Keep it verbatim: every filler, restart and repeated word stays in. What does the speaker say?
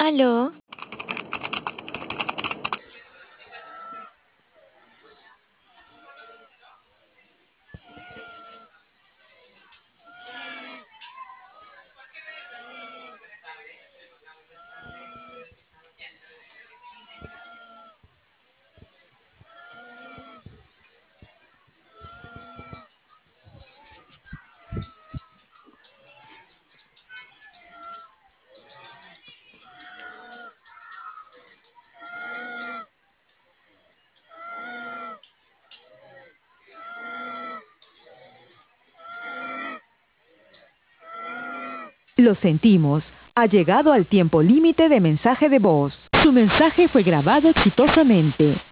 ¿Aló? Lo sentimos. Ha llegado al tiempo límite de mensaje de voz. Su mensaje fue grabado exitosamente.